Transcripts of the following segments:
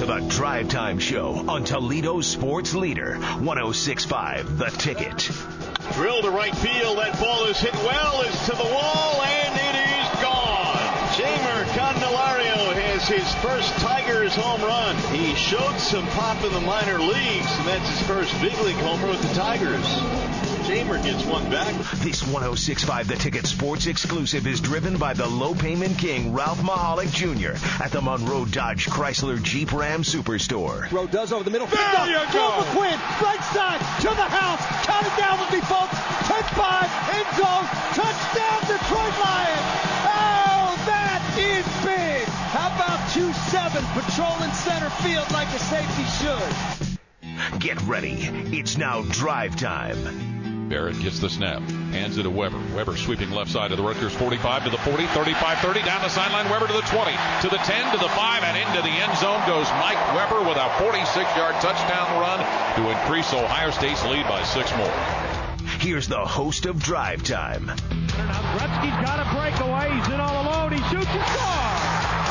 to the Drive Time Show on Toledo's Sports Leader, 106.5 The Ticket. Drill to right field. That ball is hit well. It's to the wall, and it is gone. Jeimer Candelario has his first Tigers home run. He showed some pop in the minor leagues, and that's his first big league homer with the Tigers. Jeimer gets one back. This 106.5 The Ticket Sports exclusive is driven by the low payment king, Ralph Mahalik Jr. at the Monroe Dodge Chrysler Jeep Ram Superstore. Rowe does over the middle. There you go. Joe McQuinn, right side, to the house. Count it down with me, folks. 10-5, end zone, touchdown, Detroit Lions. Oh, that is big. How about 2-7 patrolling center field like a safety should? Get ready. It's now drive time. Barrett gets the snap, hands it to Weber. Weber sweeping left side of the Rutgers 45 to the 40, 35-30, down the sideline. Weber to the 20, to the 10, to the 5, and into the end zone goes Mike Weber with a 46-yard touchdown run to increase Ohio State's lead by 6 more. Here's the host of Drive Time. Now Gretzky's got a breakaway. He's in all alone. He shoots and scores.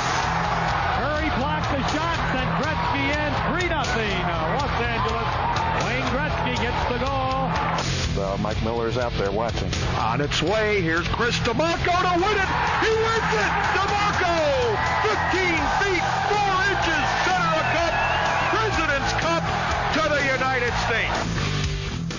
Curry blocked the shot, sent Gretzky in. 3-0. Los Angeles. Wayne Gretzky gets the goal. Mike Miller's out there watching. On its way, here's Chris DeMarco to win it. He wins it. DeMarco, 15 feet, 4 inches, center of cup, President's Cup to the United States.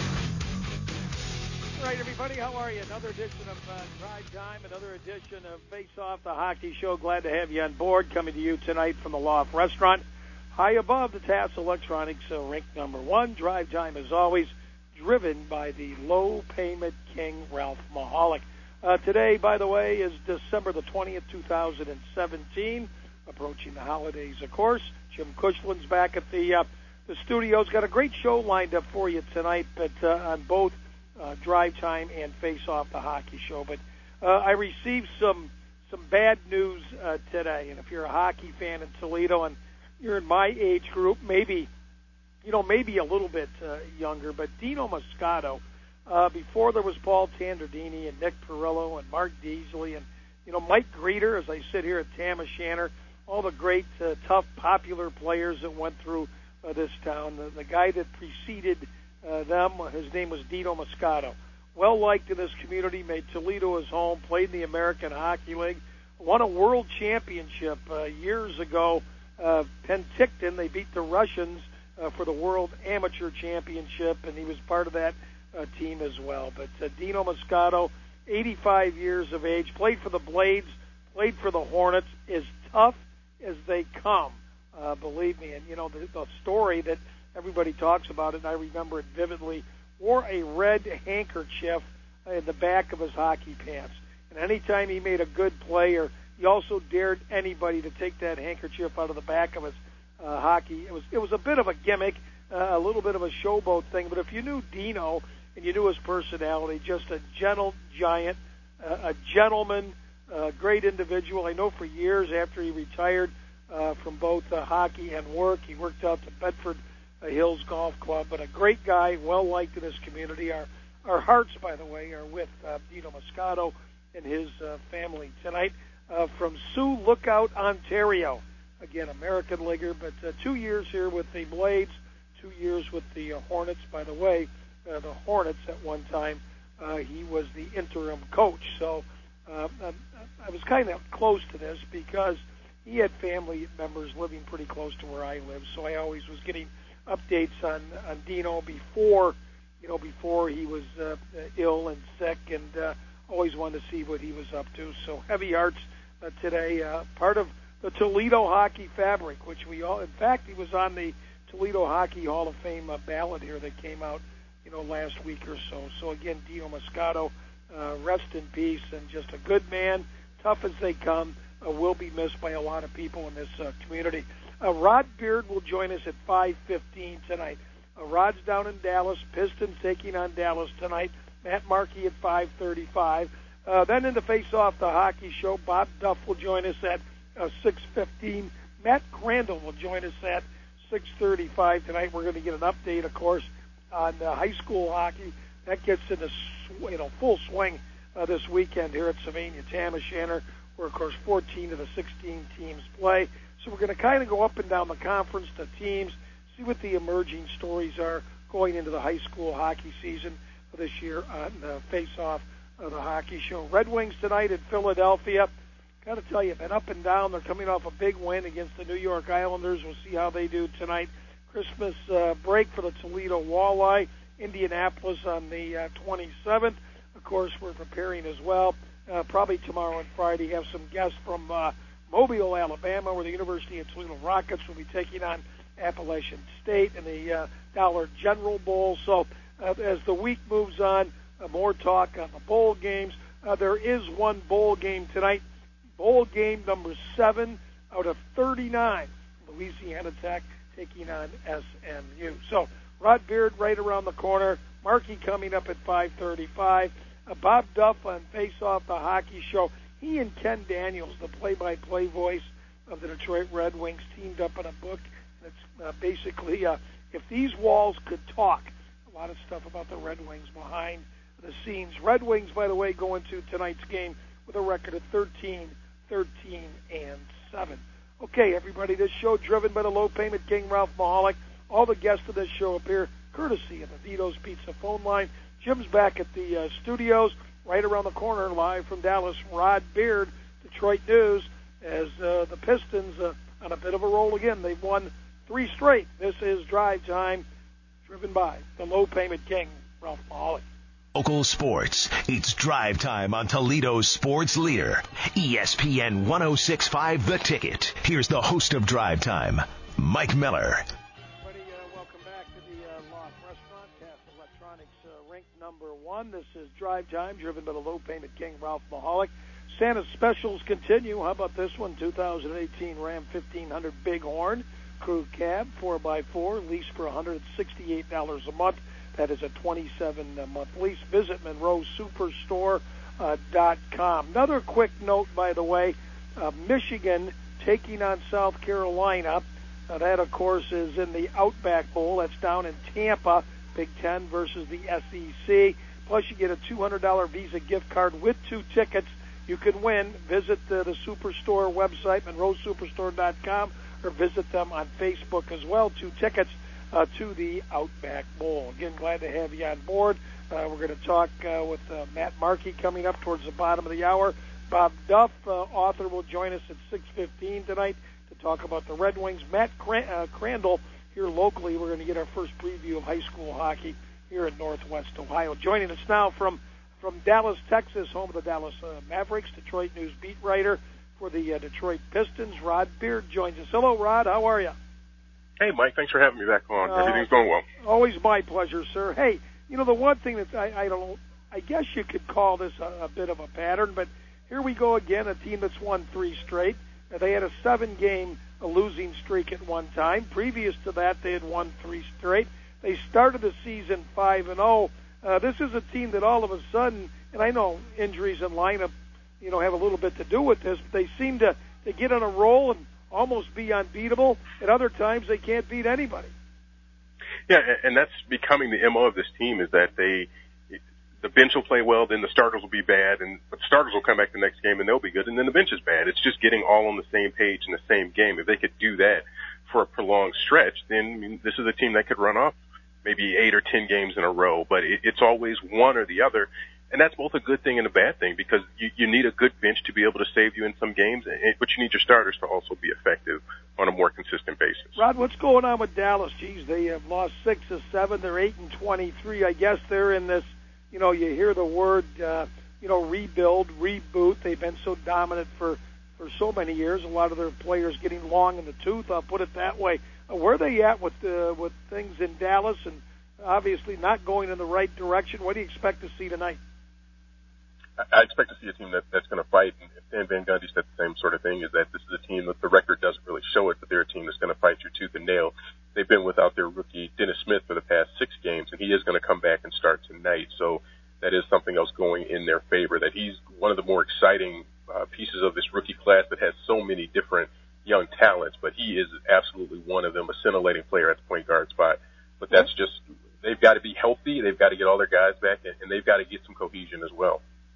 All right, everybody, how are you? Another edition of Drive Time, another edition of Face Off, the hockey show. Glad to have you on board. Coming to you tonight from the Loft Restaurant, high above the TAS Electronics, rink number 1. Drive Time, as always, driven by the low payment king, Ralph Mahalik. Today, by the way, is December the 20th, 2017. Approaching the holidays, of course. Jim Cushland's back at the studios. Got a great show lined up for you tonight, but on both Drive Time and Face Off, the hockey show. But I received some bad news today, and if you're a hockey fan in Toledo and you're in my age group, maybe a little bit younger, but Dino Moscato, before there was Paul Tandardini and Nick Perillo and Mark Deasley and, Mike Greeter, as I sit here at Tama Shanner, all the great, tough, popular players that went through this town. The guy that preceded them, his name was Dino Moscato. Well-liked in this community, made Toledo his home, played in the American Hockey League, won a world championship years ago. Penticton, they beat the Russians for the World Amateur Championship, and he was part of that team as well. But Dino Moscato, 85 years of age, played for the Blades, played for the Hornets, as tough as they come, believe me. And, the story that everybody talks about, and I remember it vividly, wore a red handkerchief in the back of his hockey pants. And anytime he made a good play, or he also dared anybody to take that handkerchief out of the back of his hockey. It was a bit of a gimmick, a little bit of a showboat thing, but if you knew Dino and you knew his personality, just a gentle giant, a gentleman, a great individual. I know for years after he retired from both hockey and work, he worked out to Bedford Hills Golf Club, but a great guy, well-liked in this community. Our hearts, by the way, are with Dino Moscato and his family tonight from Sioux Lookout, Ontario. Again, American Leaguer, but 2 years here with the Blades, 2 years with the Hornets. By the way, the Hornets at one time, he was the interim coach. So I was kind of close to this because he had family members living pretty close to where I live. So I always was getting updates on Dino before he was ill and sick, and always wanted to see what he was up to. So heavy hearts today, part of the Toledo hockey fabric, which in fact, he was on the Toledo Hockey Hall of Fame ballot here that came out, last week or so. So again, Dino Moscato, rest in peace, and just a good man, tough as they come, will be missed by a lot of people in this community. Rod Beard will join us at 5:15 tonight. Rod's down in Dallas, Pistons taking on Dallas tonight. Matt Markey at 5:35. Then in the Face Off, the hockey show, Bob Duff will join us at 6:15. Matt Crandall will join us at 6:35 tonight. We're going to get an update, of course, on high school hockey. That gets into full swing this weekend here at Sylvania Tama Shanner, where, of course, 14 of the 16 teams play. So we're going to kind of go up and down the conference, the teams, see what the emerging stories are going into the high school hockey season this year on Face Off of the Hockey Show. Red Wings tonight in Philadelphia. Got to tell you, been up and down. They're coming off a big win against the New York Islanders. We'll see how they do tonight. Christmas break for the Toledo Walleye. Indianapolis on the 27th. Of course, we're preparing as well. Probably tomorrow and Friday have some guests from Mobile, Alabama, where the University of Toledo Rockets will be taking on Appalachian State in the Dollar General Bowl. So as the week moves on, more talk on the bowl games. There is one bowl game tonight. Bowl game number 7 out of 39. Louisiana Tech taking on SMU. So Rod Beard right around the corner. Markey coming up at 5:35. Bob Duff on Face Off the Hockey Show. He and Ken Daniels, the play-by-play voice of the Detroit Red Wings, teamed up in a book. It's basically If These Walls Could Talk. A lot of stuff about the Red Wings behind the scenes. Red Wings, by the way, go into tonight's game with a record of 13-7. Okay, everybody, this show driven by the low payment king, Ralph Mahalik. All the guests of this show appear courtesy of the Vito's Pizza phone line. Jim's back at the studios, right around the corner, live from Dallas. Rod Beard, Detroit News, as the Pistons on a bit of a roll again. They've won 3 straight. This is Drive Time, driven by the low payment king, Ralph Mahalik. Local sports. It's Drive Time on Toledo's sports leader, ESPN 106.5 The Ticket. Here's the host of Drive Time, Mike Miller. Welcome back to the Loft Restaurant, Cast Electronics Rink number 1. This is Drive Time, driven by the low payment king, Ralph Mahalik. Santa's specials continue. How about this one? 2018 Ram 1500 Bighorn Crew Cab 4x4, lease for $168 a month. That is a 27-month lease. Visit MonroeSuperstore.com. Another quick note, by the way, Michigan taking on South Carolina. That, of course, is in the Outback Bowl. That's down in Tampa, Big Ten versus the SEC. Plus, you get a $200 Visa gift card with 2 tickets. You can win. Visit the Superstore website, MonroeSuperstore.com, or visit them on Facebook as well. 2 tickets to the Outback Bowl. Again, glad to have you on board. We're going to talk with Matt Markey coming up towards the bottom of the hour. Bob Duff, author, will join us at 6:15 tonight to talk about the Red Wings. Matt Crandall here locally. We're going to get our first preview of high school hockey here in Northwest Ohio. Joining us now from Dallas, Texas, home of the Dallas Mavericks, Detroit News beat writer for the Detroit Pistons, Rod Beard joins us. Hello, Rod. How are you? Hey, Mike, thanks for having me back on. Everything's going well. Always my pleasure, sir. Hey, you know, the one thing that I don't, I guess you could call this a bit of a pattern, but here we go again, a team that's won 3 straight. They had a 7-game losing streak at one time. Previous to that, they had won 3 straight. They started the season 5-0. This is a team that all of a sudden, and I know injuries and lineup, you know, have a little bit to do with this, but they seem to get on a roll and almost be unbeatable. At other times, they can't beat anybody. Yeah, and that's becoming the MO of this team, is that the bench will play well, then the starters will be bad, but the starters will come back the next game and they'll be good, and then the bench is bad. It's just getting all on the same page in the same game. If they could do that for a prolonged stretch, then, I mean, this is a team that could run off maybe 8 or 10 games in a row, but it's always one or the other. And that's both a good thing and a bad thing, because you need a good bench to be able to save you in some games, but you need your starters to also be effective on a more consistent basis. Rod, what's going on with Dallas? Geez, they have lost 6 of 7. They're 8-23. I guess they're in this, you know, you hear the word, rebuild, reboot. They've been so dominant for so many years. A lot of their players getting long in the tooth, I'll put it that way. Where are they at with things in Dallas, and obviously not going in the right direction? What do you expect to see tonight? I expect to see a team that's going to fight. And Van Gundy said the same sort of thing, is that this is a team that the record doesn't really show it, but they're a team that's going to fight through tooth and nail. They've been without their rookie, Dennis Smith, for the past 6 games, and he is going to come back and start tonight. So that is something else going in their favor, that he's one of the more exciting pieces of this rookie class that has so many different young talents, but he is absolutely one of them, a scintillating player at the point guard spot. But that's just, they've got to be healthy, they've got to get all their guys back, and they've got to get some cohesion as well.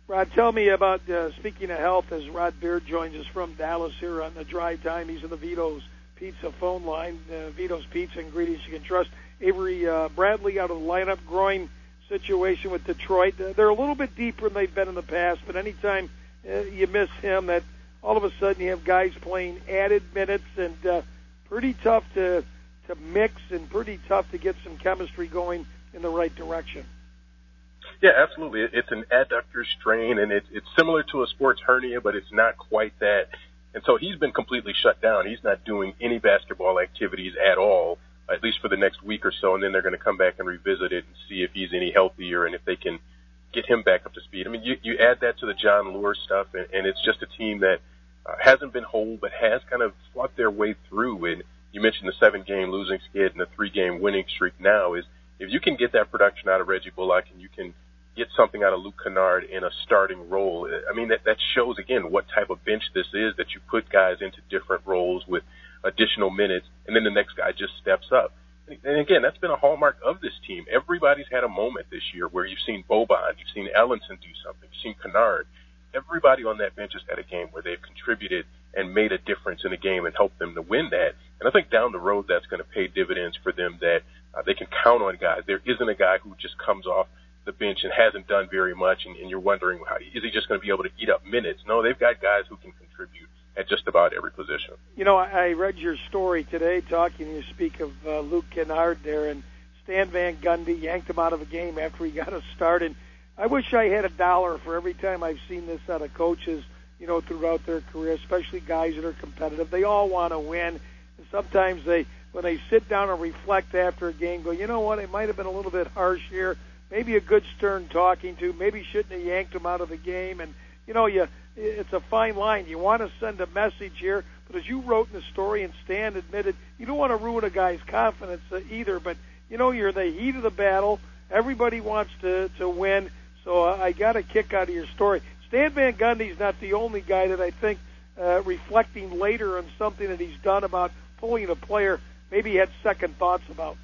Rod, tell me about, speaking of health, as Rod Beard joins us from Dallas here on the Drive Time. He's in the Vito's Pizza phone line. Vito's Pizza, ingredients you can trust. Avery Bradley out of the lineup, groin situation with Detroit. They're a little bit deeper than they've been in the past, but anytime you miss him, that all of a sudden you have guys playing added minutes, and pretty tough to mix and pretty tough to get some chemistry going in the right direction. Yeah, absolutely. It's an adductor strain, and it's similar to a sports hernia, but it's not quite that. And so he's been completely shut down. He's not doing any basketball activities at all, at least for the next week or so, and then they're going to come back and revisit it and see if he's any healthier and if they can get him back up to speed. I mean, you add that to the John Lure stuff, and it's just a team that hasn't been whole but has kind of fought their way through. And you mentioned the 7-game losing skid and the 3-game winning streak now. Is if you can get that production out of Reggie Bullock and you can get something out of Luke Kennard in a starting role, I mean, that shows, again, what type of bench this is, that you put guys into different roles with additional minutes, and then the next guy just steps up. And again, that's been a hallmark of this team. Everybody's had a moment this year where you've seen Boban, you've seen Ellenson do something, you've seen Kennard. Everybody on that bench has had a game where they've contributed and made a difference in a game and helped them to win that. And I think down the road that's going to pay dividends for them, that they can count on guys. There isn't a guy who just comes off the bench and hasn't done very much, and you're wondering, is he just going to be able to eat up minutes? No, they've got guys who can contribute at just about every position. You know, I read your story today you speak of Luke Kennard there, and Stan Van Gundy yanked him out of a game after he got a start. And I wish I had $1 for every time I've seen this out of coaches, you know, throughout their career, especially guys that are competitive. They all want to win, and sometimes when they sit down and reflect after a game, go, you know what, it might have been a little bit harsh here. Maybe a good stern talking to. Maybe shouldn't have yanked him out of the game. And, you know, it's a fine line. You want to send a message here, but as you wrote in the story, and Stan admitted, you don't want to ruin a guy's confidence either. But, you know, you're the heat of the battle. Everybody wants to win. So I got a kick out of your story. Stan Van Gundy's not the only guy that I think, reflecting later on something that he's done about pulling a player, maybe he had second thoughts about.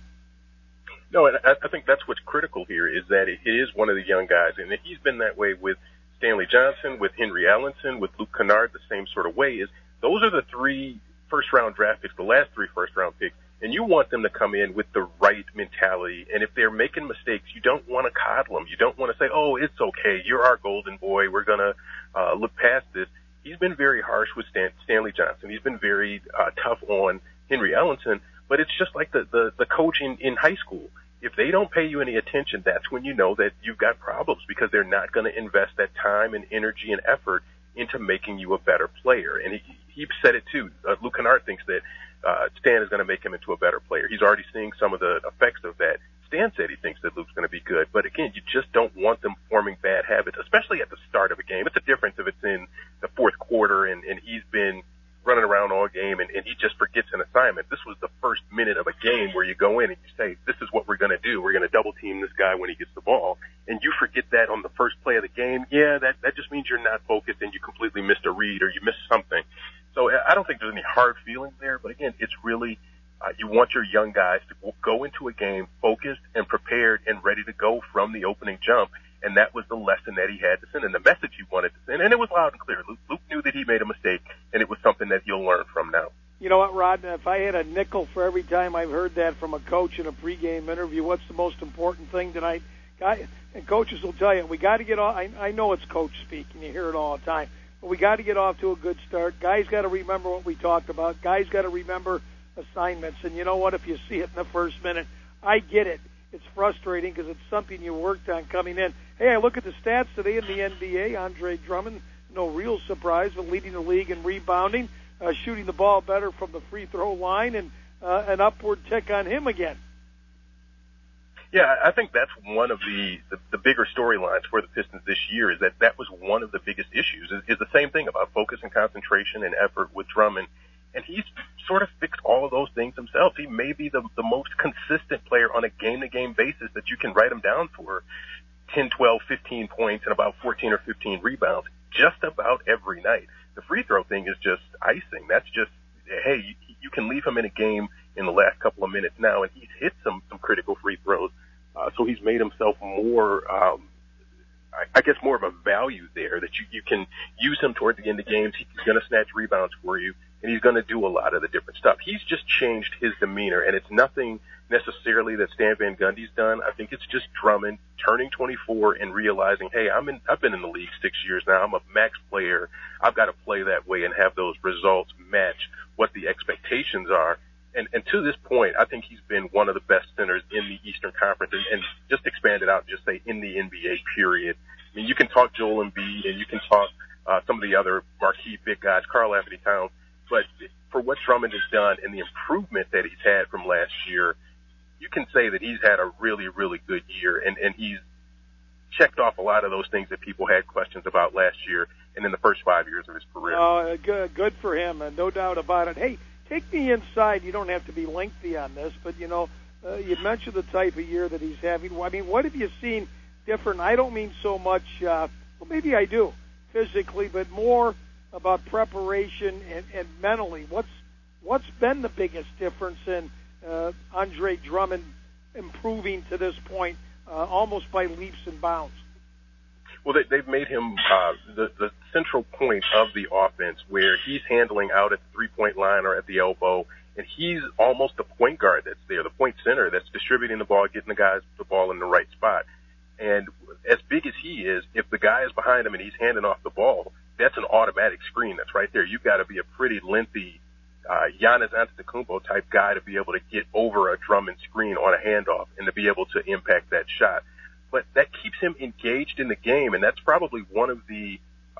No, and I think that's what's critical here, is that it is one of the young guys, and he's been that way with Stanley Johnson, with Henry Ellenson, with Luke Kennard, the same sort of way. Is those are the 3 first-round draft picks, the last 3 first-round picks, and you want them to come in with the right mentality. And if they're making mistakes, you don't want to coddle them. You don't want to say, oh, it's okay, you're our golden boy, we're going to look past this. He's been very harsh with Stanley Johnson. He's been very tough on Henry Ellenson, but it's just like the coach in high school. If they don't pay you any attention, that's when you know that you've got problems, because they're not going to invest that time and energy and effort into making you a better player. And he said it too. Luke Kennard thinks that Stan is going to make him into a better player. He's already seeing some of the effects of that. Stan said he thinks that Luke's going to be good. But again, you just don't want them forming bad habits, especially at the start of a game. It's a difference if it's in the fourth quarter and he's been running around all game and he just forgets an assignment. This was the first minute of a game where you go in and you say, this is what we're going to do. We're going to double team this guy when he gets the ball. And you forget that on the first play of the game. Yeah, that just means you're not focused and you completely missed a read or you missed something. So I don't think there's any hard feelings there. But again, it's really, you want your young guys to go into a game focused and prepared and ready to go from the opening jump. And that was the lesson that he had to send and the message he wanted to send. And it was loud and clear. Luke knew that he made a mistake, and it was something that he'll learn from now. You know what, Rod? If I had a nickel for every time I've heard that from a coach in a pregame interview, what's the most important thing tonight? And coaches will tell you, we got to get off. I know it's coach speak, and you hear it all the time, but we got to get off to a good start. Guys got to remember what we talked about. Guys got to remember assignments. And you know what? If you see it in the first minute, I get it. It's frustrating because it's something you worked on coming in. Hey, I look at the stats today in the NBA. Andre Drummond, no real surprise, but leading the league in rebounding, shooting the ball better from the free throw line, and an upward tick on him again. Yeah, I think that's one of the bigger storylines for the Pistons this year, is that was one of the biggest issues, is the same thing about focus and concentration and effort with Drummond. And he's sort of fixed all of those things himself. He may be the most consistent player on a game-to-game basis that you can write him down for 10, 12, 15 points and about 14 or 15 rebounds just about every night. The free throw thing is just icing. That's just, hey, you can leave him in a game in the last couple of minutes now, and he's hit some critical free throws. So he's made himself more, I guess, more of a value there that you can use him toward the end of games. He's going to snatch rebounds for you, and he's going to do a lot of the different stuff. He's just changed his demeanor, and it's nothing necessarily that Stan Van Gundy's done. I think it's just Drummond turning 24 and realizing, hey, I've been in the league 6 years now. I'm a max player. I've got to play that way and have those results match what the expectations are. And to this point, I think he's been one of the best centers in the Eastern Conference, and just expand it out and just say in the NBA, period. I mean, you can talk Joel Embiid and you can talk some of the other marquee big guys, Karl Anthony Towns, but for what Drummond has done and the improvement that he's had from last year, you can say that he's had a really, really good year, and he's checked off a lot of those things that people had questions about last year and in the first 5 years of his career. Good for him, no doubt about it. Hey, take me inside. You don't have to be lengthy on this, but, you mentioned the type of year that he's having. I mean, what have you seen different? I don't mean so much, well, maybe I do, physically, but more about preparation and mentally. What's been the biggest difference in Andre Drummond improving to this point, almost by leaps and bounds? Well, they've made him the central point of the offense, where he's handling out at the three-point line or at the elbow, and he's almost the point guard that's there, the point center that's distributing the ball, getting the guys the ball in the right spot. And as big as he is, if the guy is behind him and he's handing off the ball, that's an automatic screen that's right there. You've got to be a pretty lengthy Giannis Antetokounmpo type guy to be able to get over a Drummond screen on a handoff and to be able to impact that shot. But that keeps him engaged in the game, and that's probably one of the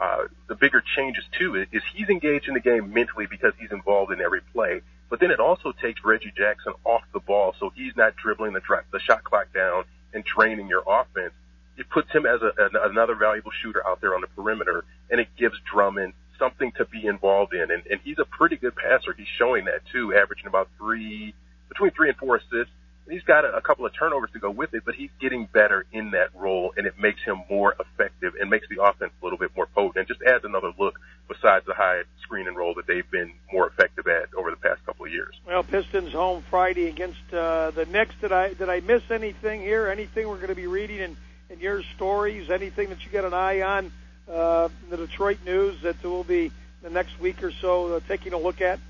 bigger changes too. Is he's engaged in the game mentally because he's involved in every play. But then it also takes Reggie Jackson off the ball, so he's not dribbling the shot clock down and draining your offense. It puts him as another valuable shooter out there on the perimeter, and it gives Drummond something to be involved in. And he's a pretty good passer. He's showing that too, averaging about between 3 and 4 assists. He's got a couple of turnovers to go with it, but he's getting better in that role, and it makes him more effective and makes the offense a little bit more potent and just adds another look besides the high screen and roll that they've been more effective at over the past couple of years. Well, Pistons home Friday against the Knicks. Did I miss anything here? Anything we're going to be reading in your stories? Anything that you got an eye on in the Detroit News that will be the next week or so taking a look at?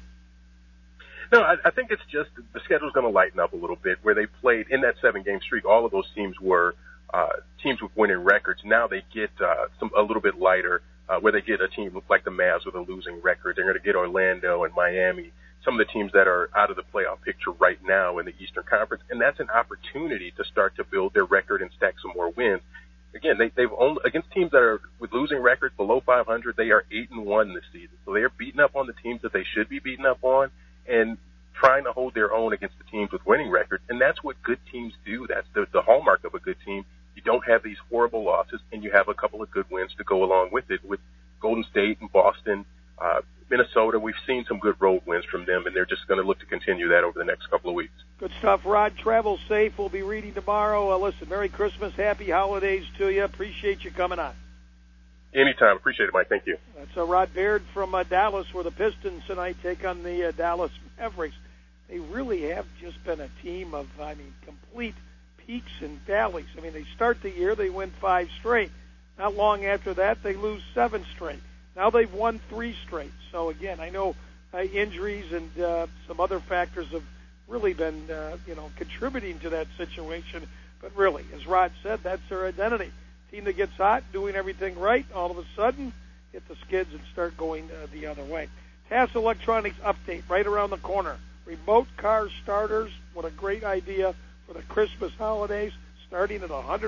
No, I think it's just the schedule's going to lighten up a little bit. Where they played in that 7-game streak, all of those teams were teams with winning records. Now they get a little bit lighter, where they get a team like the Mavs with a losing record. They're going to get Orlando and Miami, some of the teams that are out of the playoff picture right now in the Eastern Conference, and that's an opportunity to start to build their record and stack some more wins. Again, they've only against teams that are with losing records below 500. They are 8-1 this season, so they are beating up on the teams that they should be beating up on, and trying to hold their own against the teams with winning records. And that's what good teams do. That's the hallmark of a good team. You don't have these horrible losses, and you have a couple of good wins to go along with it. With Golden State and Boston, Minnesota, we've seen some good road wins from them, and they're just going to look to continue that over the next couple of weeks. Good stuff, Rod. Travel safe. We'll be reading tomorrow. Listen, Merry Christmas, Happy Holidays to you. Appreciate you coming on. Anytime. Appreciate it, Mike. Thank you. That's Rod Baird from Dallas, where the Pistons tonight take on the Dallas Mavericks. They really have just been a team of, complete peaks and valleys. They start the year, they win 5 straight. Not long after that, they lose 7 straight. Now they've won 3 straight. So, again, I know injuries and some other factors have really been, contributing to that situation. But really, as Rod said, that's their identity. Team that gets hot, doing everything right, all of a sudden hit the skids and start going the other way. TAS Electronics update right around the corner. Remote car starters, what a great idea for the Christmas holidays, starting at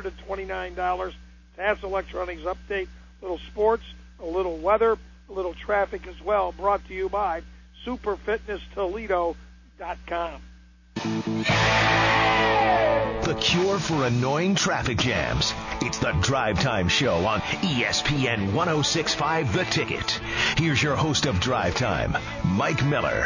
$129. TAS Electronics update, a little sports, a little weather, a little traffic as well, brought to you by SuperFitnessToledo.com. The cure for annoying traffic jams. It's the Drive Time Show on ESPN 106.5 The Ticket. Here's your host of Drive Time, Mike Miller.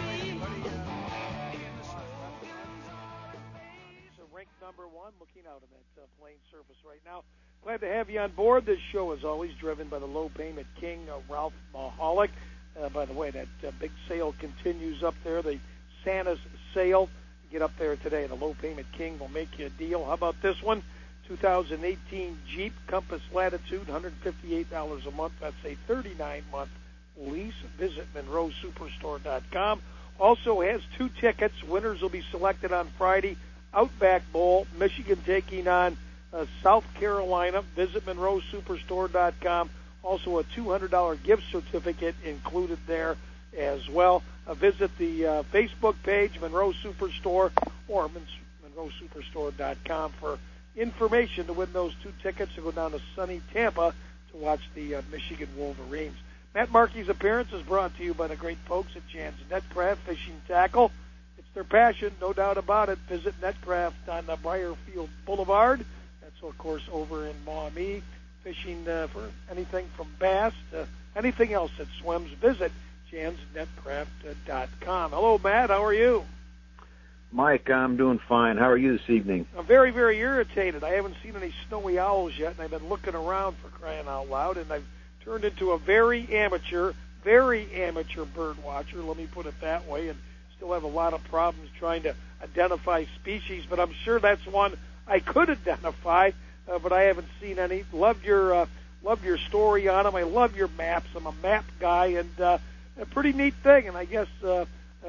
Ranked number 1, looking out of that plain surface right now. Glad to have you on board. This show is always driven by the low payment king, Ralph Mahalik. By the way, that big sale continues up there, the Santa's sale. Get up there today. The low payment king will make you a deal. How about this one? 2018 Jeep Compass Latitude, $158 a month. That's a 39-month lease. Visit MonroeSuperstore.com. Also has 2 tickets. Winners will be selected on Friday. Outback Bowl, Michigan taking on South Carolina. Visit MonroeSuperstore.com. Also a $200 gift certificate included there as well. Visit the Facebook page, Monroe Superstore, or MonroeSuperstore.com for information to win those 2 tickets to go down to sunny Tampa to watch the Michigan Wolverines. Matt Markey's appearance is brought to you by the great folks at Jan's Netcraft Fishing Tackle. It's their passion, no doubt about it. Visit Netcraft on Briarfield Boulevard. That's, of course, over in Maumee. Fishing for anything from bass to anything else that swims. Visit jansnetcraft.com. Hello, Matt. How are you? Mike, I'm doing fine. How are you this evening? I'm very, very irritated. I haven't seen any snowy owls yet, and I've been looking around for crying out loud, and I've turned into a very amateur bird watcher, let me put it that way, and still have a lot of problems trying to identify species, but I'm sure that's one I could identify, but I haven't seen any. Loved your story on them. I love your maps. I'm a map guy, and a pretty neat thing, and I guess the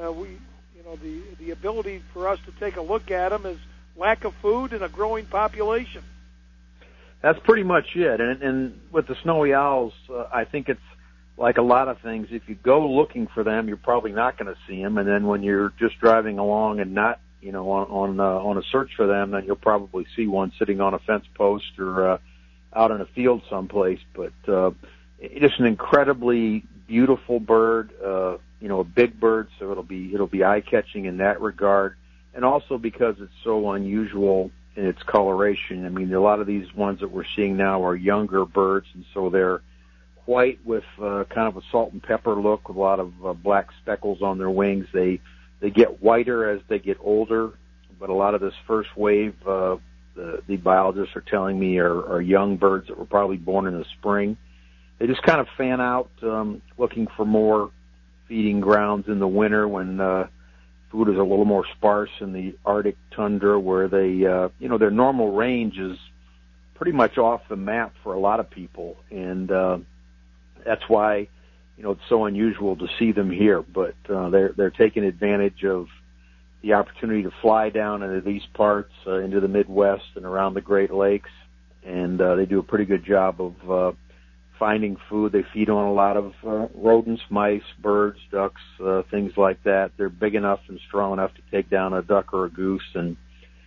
ability for us to take a look at them is lack of food and a growing population. That's pretty much it. And with the snowy owls, I think it's like a lot of things. If you go looking for them, you're probably not going to see them. And then when you're just driving along and not, on a search for them, then you'll probably see one sitting on a fence post or out in a field someplace. But just an incredibly beautiful bird, a big bird, so it'll be eye-catching in that regard. And also because it's so unusual in its coloration. I mean, a lot of these ones that we're seeing now are younger birds, and so they're white with kind of a salt and pepper look with a lot of black speckles on their wings. They get whiter as they get older, but a lot of this first wave, the biologists are telling me, are young birds that were probably born in the spring. They just kind of fan out looking for more feeding grounds in the winter when food is a little more sparse in the Arctic tundra, where they, their normal range is pretty much off the map for a lot of people, and that's why, it's so unusual to see them here. But they're taking advantage of the opportunity to fly down into these parts, into the Midwest and around the Great Lakes, and they do a pretty good job of finding food. They feed on a lot of rodents, mice, birds, ducks, things like that. They're big enough and strong enough to take down a duck or a goose and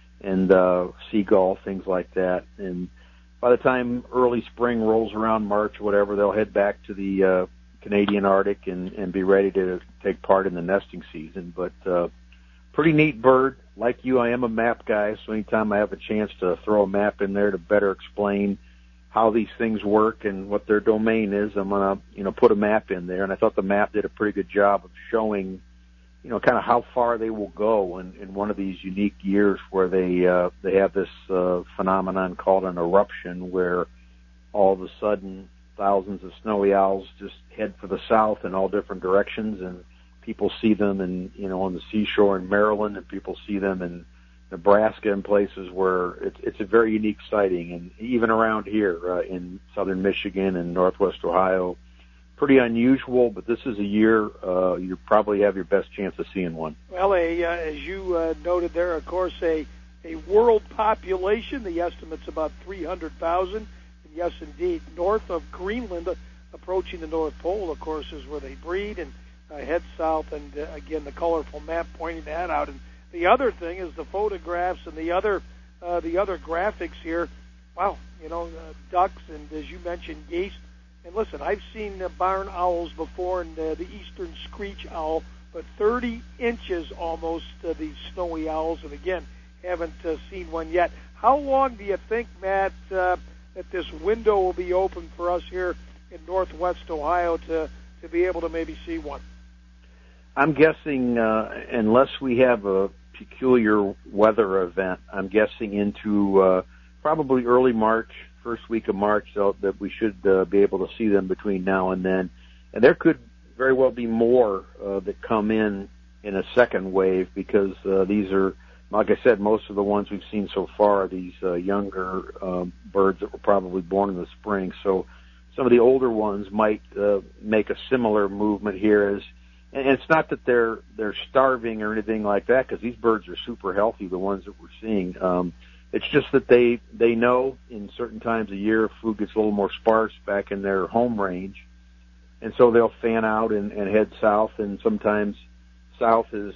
seagull, things like that. And by the time early spring rolls around, March or whatever, they'll head back to the Canadian Arctic and be ready to take part in the nesting season. But pretty neat bird. Like you, I am a map guy, so anytime I have a chance to throw a map in there to better explain how these things work and what their domain is, I'm going to, put a map in there. And I thought the map did a pretty good job of showing, kind of how far they will go in one of these unique years where they have this phenomenon called an eruption, where all of a sudden thousands of snowy owls just head for the south in all different directions, and people see them on the seashore in Maryland, and people see them in Nebraska and places where it's a very unique sighting. And even around here in southern Michigan and northwest Ohio, pretty unusual, but this is a year you probably have your best chance of seeing one. Well, as you noted there, of course, a world population, the estimate's about 300,000. And yes, indeed, north of Greenland, approaching the North Pole, of course, is where they breed, and head south, and again, the colorful map pointing that out. And the other thing is the photographs and the other graphics here. Wow, ducks, and as you mentioned, geese. And listen, I've seen barn owls before, and the eastern screech owl, but 30 inches almost, these snowy owls, and again, haven't seen one yet. How long do you think, Matt, that this window will be open for us here in northwest Ohio to be able to maybe see one? I'm guessing, unless we have a peculiar weather event, I'm guessing into probably early March, first week of March, so that we should be able to see them between now and then. And there could very well be more that come in a second wave, because these are like I said, most of the ones we've seen so far are these younger birds that were probably born in the spring. So some of the older ones might make a similar movement here. And it's not that they're starving or anything like that, because these birds are super healthy, the ones that we're seeing. It's just that they know in certain times of year food gets a little more sparse back in their home range, and so they'll fan out and head south. And sometimes south is,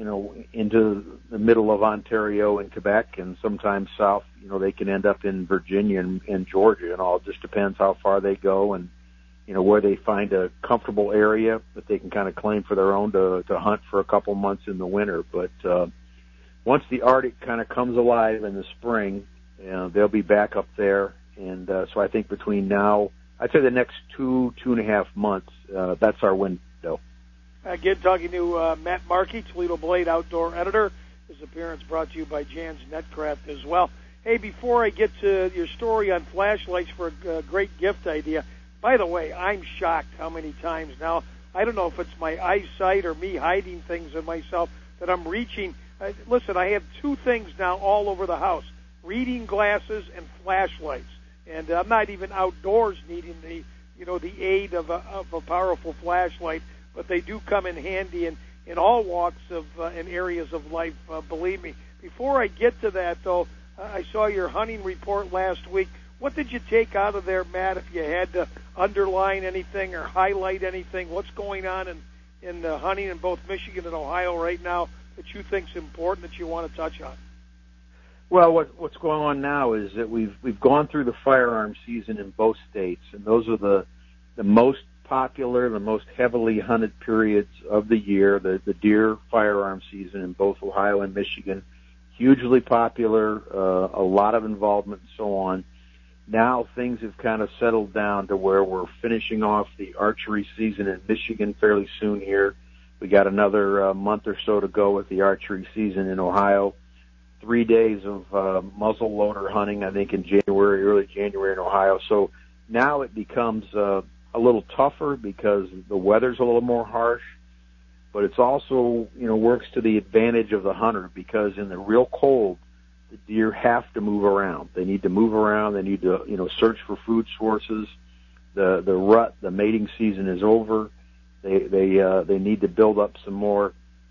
into the middle of Ontario and Quebec, and sometimes south, they can end up in Virginia and Georgia, and all. It just depends how far they go and, where they find a comfortable area that they can kind of claim for their own to hunt for a couple months in the winter. But once the Arctic kind of comes alive in the spring, they'll be back up there. And so I think between now, I'd say the next 2.5 months, that's our window. Again, talking to Matt Markey, Toledo Blade outdoor editor. His appearance brought to you by Jan's Netcraft as well. Hey, before I get to your story on flashlights for a great gift idea, by the way, I'm shocked how many times now, I don't know if it's my eyesight or me hiding things in myself, that I'm reaching. Listen, I have two things now all over the house, reading glasses and flashlights. And I'm not even outdoors needing the aid of a powerful flashlight, but they do come in handy in all walks of and areas of life, believe me. Before I get to that, though, I saw your hunting report last week. What did you take out of there, Matt, if you had to underline anything or highlight anything? What's going on in the hunting in both Michigan and Ohio right now that you think is important that you want to touch on? Well, what's going on now is that we've gone through the firearm season in both states, and those are the most popular, the most heavily hunted periods of the year, the deer firearm season in both Ohio and Michigan. Hugely popular, a lot of involvement and so on. Now things have kind of settled down to where we're finishing off the archery season in Michigan fairly soon here. We got another month or so to go with the archery season in Ohio. 3 days of muzzle loader hunting, I think, in January, early January in Ohio. So now it becomes a little tougher because the weather's a little more harsh, but it's also, works to the advantage of the hunter, because in the real cold, the deer have to move around. They need to move around. They need to, search for food sources. The rut, the mating season is over. They need to build up some more,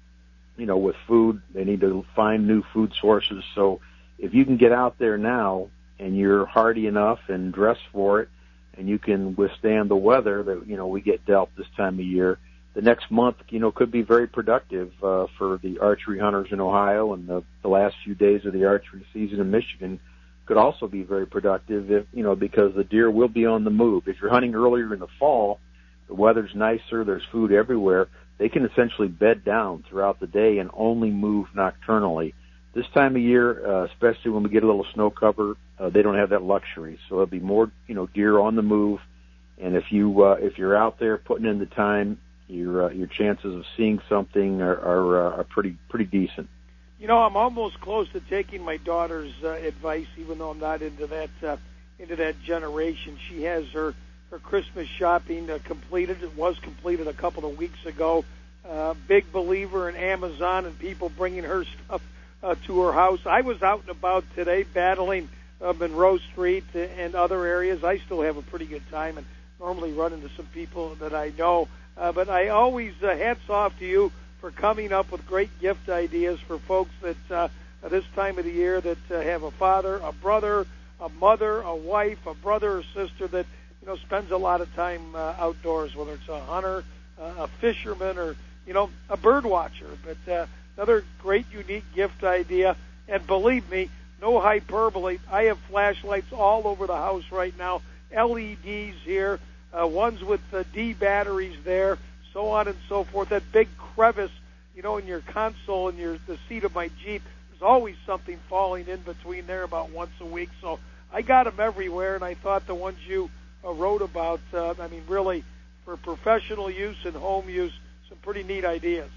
with food. They need to find new food sources. So if you can get out there now and you're hardy enough and dress for it, and you can withstand the weather that, we get dealt this time of year, the next month, could be very productive for the archery hunters in Ohio, and the last few days of the archery season in Michigan could also be very productive if, because the deer will be on the move. If you're hunting earlier in the fall, the weather's nicer, there's food everywhere, they can essentially bed down throughout the day and only move nocturnally. This time of year, especially when we get a little snow cover, they don't have that luxury. So there'll be more, deer on the move. And if you're out there putting in the time, your chances of seeing something are pretty decent. I'm almost close to taking my daughter's advice, even though I'm not into that generation. She has her Christmas shopping completed. It was completed a couple of weeks ago. Big believer in Amazon and people bringing her stuff to her house. I was out and about today battling Monroe Street and other areas. I still have a pretty good time and normally run into some people that I know. But I always, hats off to you for coming up with great gift ideas for folks that at this time of the year that have a father, a brother, a mother, a wife, a brother or sister that spends a lot of time outdoors, whether it's a hunter, a fisherman, or a bird watcher. But another great, unique gift idea. And believe me, no hyperbole. I have flashlights all over the house right now. LEDs here, ones with D batteries there, so on and so forth. That big crevice, in your console and the seat of my Jeep, there's always something falling in between there about once a week. So I got them everywhere, and I thought the ones you wrote about, really for professional use and home use, some pretty neat ideas.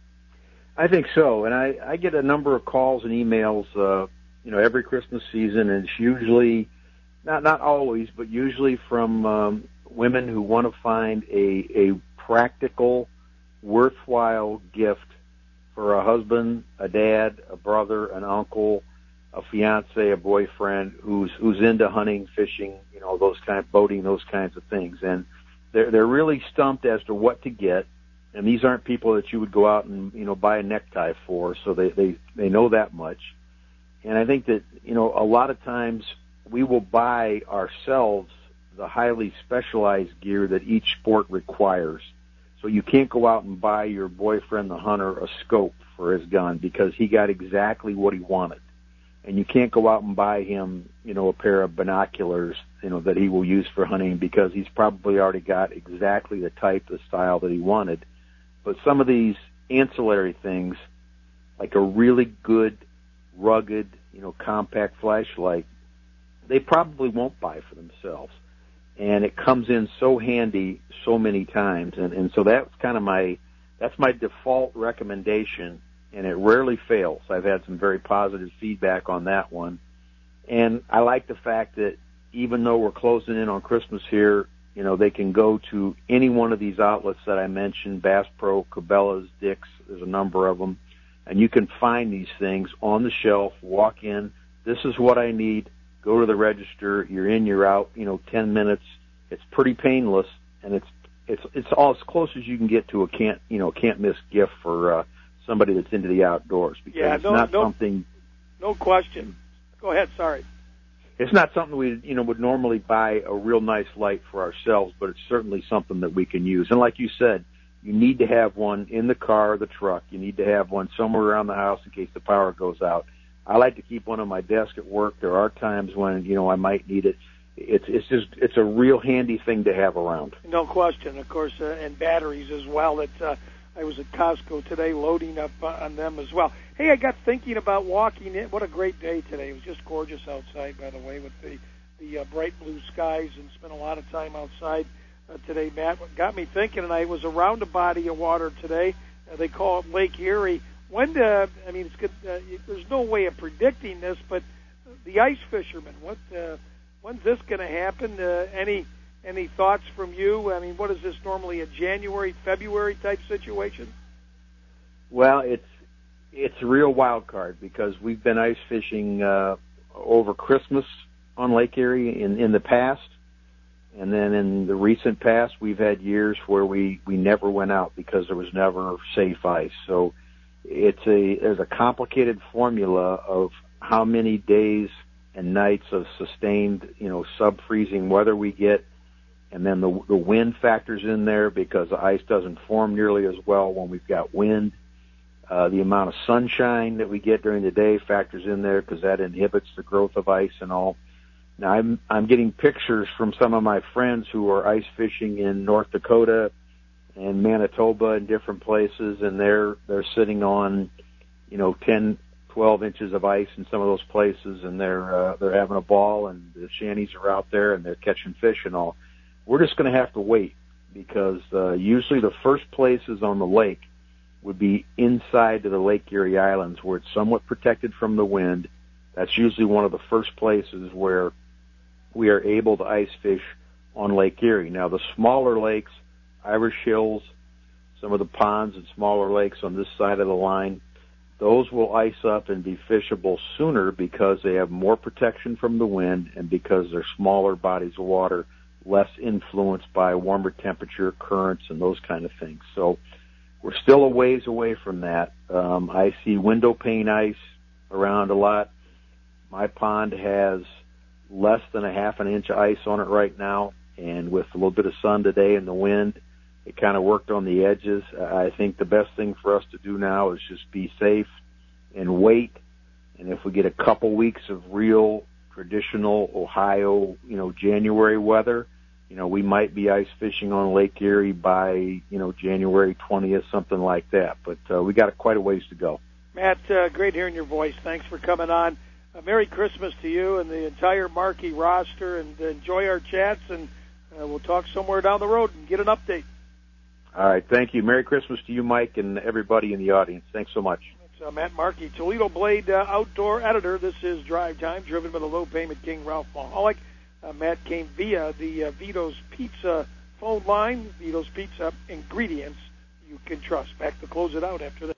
I think so, and I get a number of calls and emails, every Christmas season, and it's usually, not always, but usually from women who want to find a practical, worthwhile gift for a husband, a dad, a brother, an uncle, a fiance, a boyfriend who's into hunting, fishing, those kind of boating, those kinds of things. And they're really stumped as to what to get. And these aren't people that you would go out and, buy a necktie for. So they know that much. And I think that, a lot of times we will buy ourselves the highly specialized gear that each sport requires. So you can't go out and buy your boyfriend, the hunter, a scope for his gun because he got exactly what he wanted. And you can't go out and buy him, a pair of binoculars, that he will use for hunting because he's probably already got exactly the type, the style that he wanted. But some of these ancillary things, like a really good, rugged, compact flashlight, they probably won't buy for themselves. And it comes in so handy so many times. And so that's kind of that's my default recommendation, and it rarely fails. I've had some very positive feedback on that one. And I like the fact that even though we're closing in on Christmas here, they can go to any one of these outlets that I mentioned, Bass Pro, Cabela's, Dick's, there's a number of them, and you can find these things on the shelf, walk in, this is what I need, go to the register, you're in, you're out, 10 minutes. It's pretty painless, and it's all as close as you can get to a can't miss gift for somebody that's into the outdoors, because it's not something. No question. Go ahead. Sorry. It's not something we would normally buy a real nice light for ourselves, but it's certainly something that we can use. And like you said, you need to have one in the car or the truck. You need to have one somewhere around the house in case the power goes out. I like to keep one on my desk at work. There are times when I might need it. It's a real handy thing to have around. No question, of course, and batteries as well. I was at Costco today loading up on them as well. Hey, I got thinking about walking in. What a great day today. It was just gorgeous outside, by the way, with the bright blue skies, and spent a lot of time outside today, Matt. What got me thinking, and I was around a body of water today. They call it Lake Erie. It's good. There's no way of predicting this, but the ice fishermen, when's this going to happen? Any thoughts from you? What is this normally, a January, February type situation? Well, it's a real wild card because we've been ice fishing over Christmas on Lake Erie in the past, and then in the recent past we've had years where we never went out because there was never safe ice. So there's a complicated formula of how many days and nights of sustained, sub-freezing weather we get. And then the wind factors in there because the ice doesn't form nearly as well when we've got wind. The amount of sunshine that we get during the day factors in there because that inhibits the growth of ice and all. Now I'm getting pictures from some of my friends who are ice fishing in North Dakota and Manitoba and different places, and they're sitting on 10, 12 inches of ice in some of those places, and they're having a ball, and the shanties are out there and they're catching fish and all. We're just going to have to wait because usually the first places on the lake would be inside of the Lake Erie Islands where it's somewhat protected from the wind. That's usually one of the first places where we are able to ice fish on Lake Erie. Now, the smaller lakes, Irish Hills, some of the ponds and smaller lakes on this side of the line, those will ice up and be fishable sooner because they have more protection from the wind and because they're smaller bodies of water, less influenced by warmer temperature, currents, and those kind of things. So we're still a ways away from that. I see window pane ice around a lot. My pond has less than a half an inch of ice on it right now, and with a little bit of sun today and the wind, it kind of worked on the edges. I think the best thing for us to do now is just be safe and wait. And if we get a couple weeks of real traditional Ohio, January weather, we might be ice fishing on Lake Erie by, January 20th, something like that. But we got quite a ways to go. Matt, great hearing your voice. Thanks for coming on. Merry Christmas to you and the entire Marquee roster, and enjoy our chats, and we'll talk somewhere down the road and get an update. All right, thank you. Merry Christmas to you, Mike, and everybody in the audience. Thanks so much. It's Matt Markey, Toledo Blade outdoor editor. This is Drive Time, driven by the low-payment king, Ralph Mahalik. Matt came via the Vito's Pizza phone line. Vito's Pizza, ingredients you can trust. Back to close it out after this.